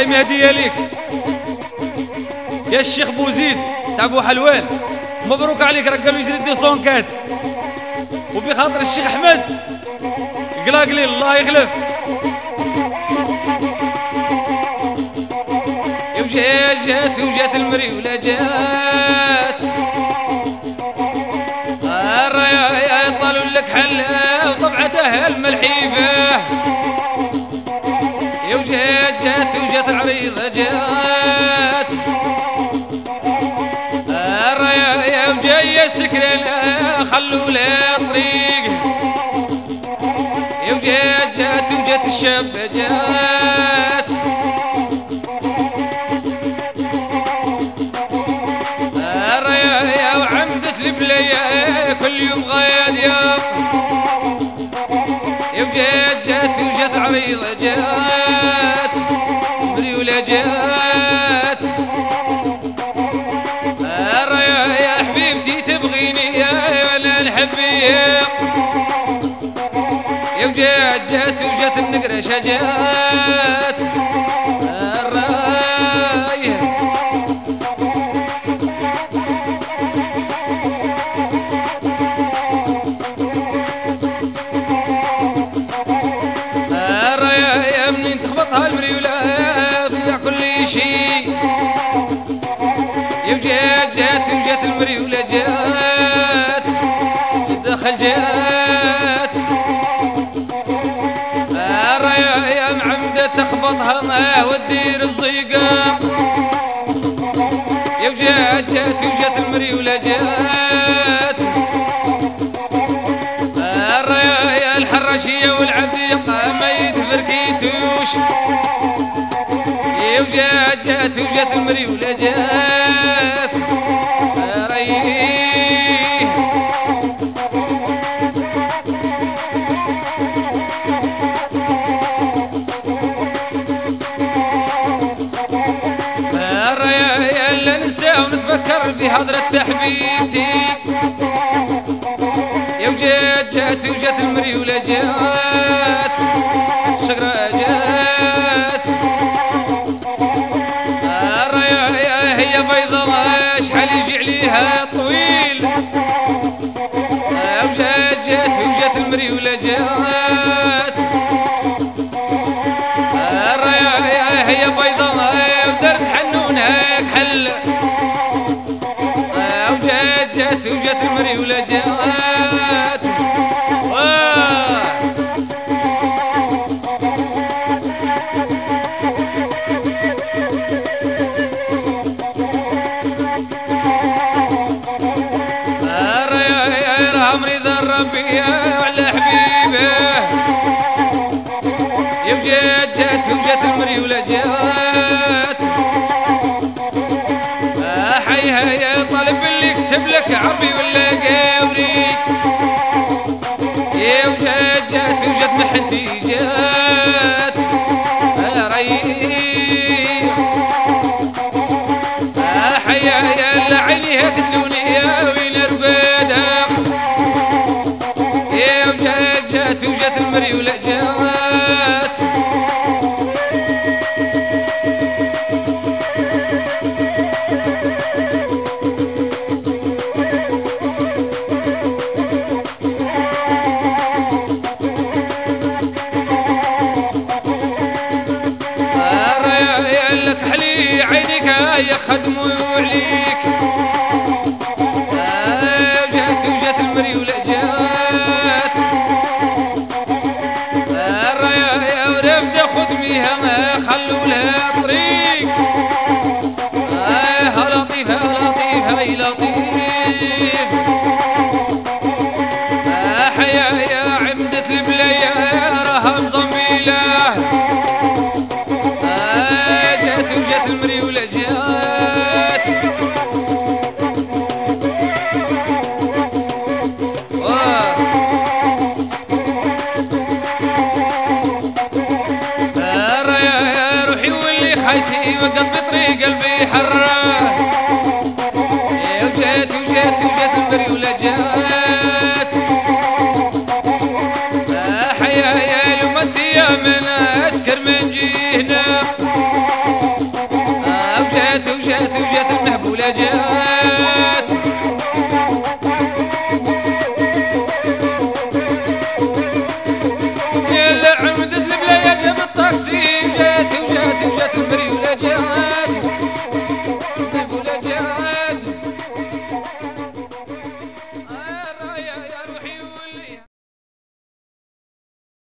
هاي هدية ليك يا الشيخ بوزيد تاع بو حلوان، مبروك عليك رجال يجري 200 كات. وفي خاطر الشيخ احمد قلاقلي الله يخلف. جات وجات المري ولا جات الرايا طالوا لك حله وطبعتها الملحيفه. يا وجات جات وجات العريضه جات الرايا وجايه سكرانه خلوا لها طريق. يا وجات جات وجات الشابه جات الرايا وعمدت البلايا كل يوم غايد يا وجات جات وجات عريضه جات مريوله جات الرايا يا حبيبتي تبغيني ولا نحبيه. يا وجات جات وجات النقرشه جات الرايا الرايا منين تخبطها المريوله تضيع كل شي. يا وجات جات وجات المريوله جات تدخل جات الرايا معمده تخبطها ما ودير الزيقه. يا وجات جات وجات المريوله جات الرايا الحراشيه والعبيقه ما يتفركيتوش. يا وجات جات وجات المريوله جات ريح الرايا لا ننسى ونتفكر في حضرة حبيبتي. يا وجات جات وجات المريوله جات الشقره جات الرايا هي بيضة شحال يجي عليها طويل. يا وجات جات وجات المريوله جات الرايا هي بيضة ودرت حنونها كحل. يا وجات جات وجات المريوله جات وعلى حبيبه. يا وجات جات وجات المريوله جات حيها يا طالب اللي كتب لك عربي ولا قاوري. يا وجات جات وجات محنتي جات ريح حيا يا لا عينيها قتلوني يا وين ربادها. يا وجات جات وجات المريوله جات الرايا لك حلي عينيك يا خدموا عليك. جات وجات المريوله جات الرايا ورفده خدميها ما خلوا لها طريق. ها لطيف ها لطيف هاي لطيف حيا يا عمدة البلايا راها مزميله. جات وجات المريوله جات الرايا روحي واللي خايتي وقلبي طريق قلبي حره. يا وجات وجات وجات المريوله جات حيا يا لو ما انت يا من اسكر من جهنا. وجات المهبولة جات